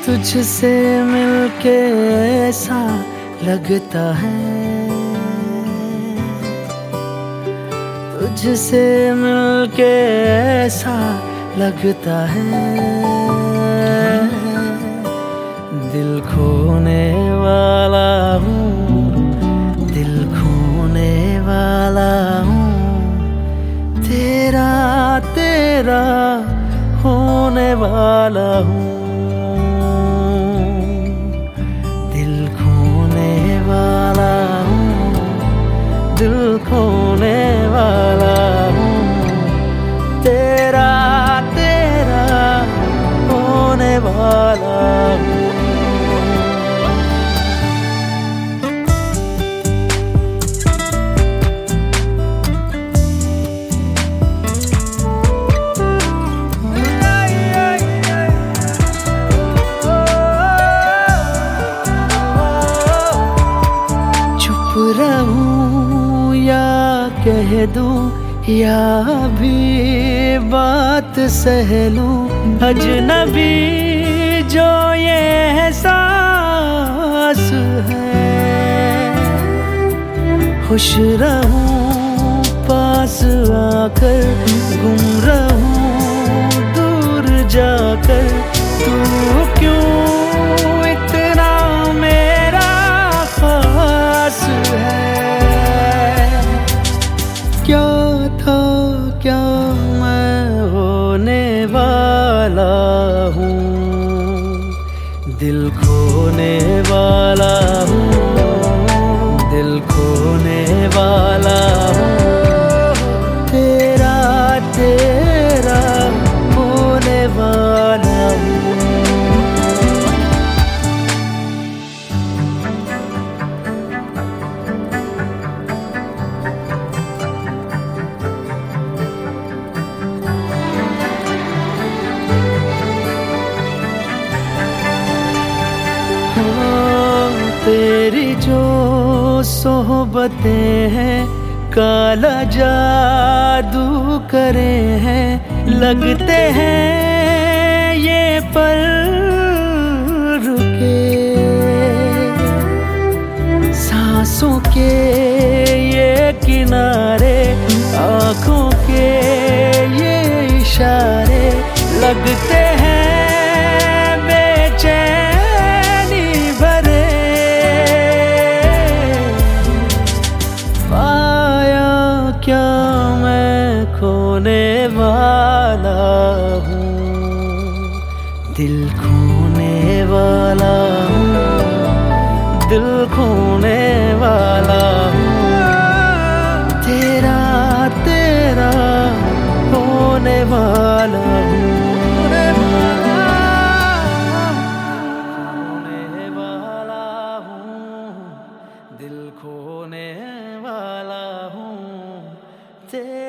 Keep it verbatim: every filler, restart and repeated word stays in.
तुझसे मिलके ऐसा लगता है, तुझसे मिलके ऐसा लगता है, दिल खोने वाला हूँ, दिल खोने वाला हूँ, तेरा तेरा होने वाला हूँ, दिल खोने वाला हूँ, दिल खोने वाला हूँ, तेरा तेरा होने वाला हूँ। रहूं या कह दूं या भी बात सह लूं, अजनबी जो ये एहसास है, खुश रहूं पास आकर, गुम रहूं दूर जाकर, तू क्यों इतना मेरा खास है। क्या था क्या मैं होने वाला हूँ, दिल खोने वाला हूँ, दिल खोने वाला हूँ, तेरा तेरा होने वाला हूँ। तेरी जो सोहबतें हैं काला जादू करे हैं, लगते हैं ये पल रुके, सांसों के ये किनारे, आँखों के ये इशारे, लगते हैं क्या मैं खोने वाला हूँ, दिल खोने वाला हूँ, दिल खोने वाला हूँ, तेरा तेरा होने वाला हूँ, खोने वाला हूँ, दिल खोने वाला हूँ, तेरा